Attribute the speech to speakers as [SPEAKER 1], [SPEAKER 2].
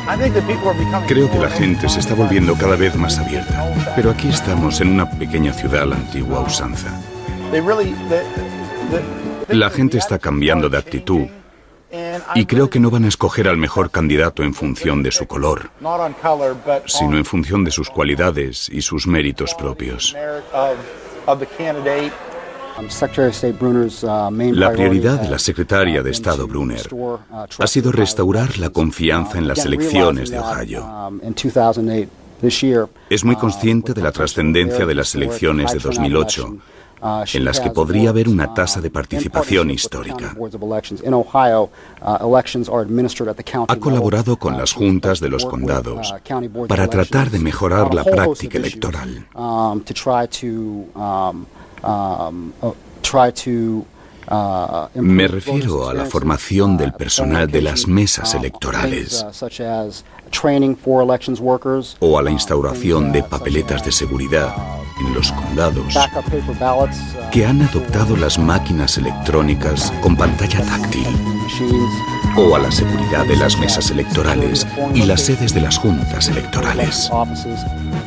[SPEAKER 1] Creo que la gente se está volviendo cada vez más abierta, pero aquí estamos en una pequeña ciudad a la antigua usanza. La gente está cambiando de actitud y creo que no van a escoger al mejor candidato en función de su color, sino en función de sus cualidades y sus méritos propios. La prioridad de la secretaria de Estado Brunner ha sido restaurar la confianza en las elecciones de Ohio. Es muy consciente de la trascendencia de las elecciones de 2008, en las que podría haber una tasa de participación histórica. Ha colaborado con las juntas de los condados para tratar de mejorar la práctica electoral. Me refiero a la formación del personal de las mesas electorales o a la instauración de papeletas de seguridad en los condados que han adoptado las máquinas electrónicas con pantalla táctil, o a la seguridad de las mesas electorales y las sedes de las juntas electorales.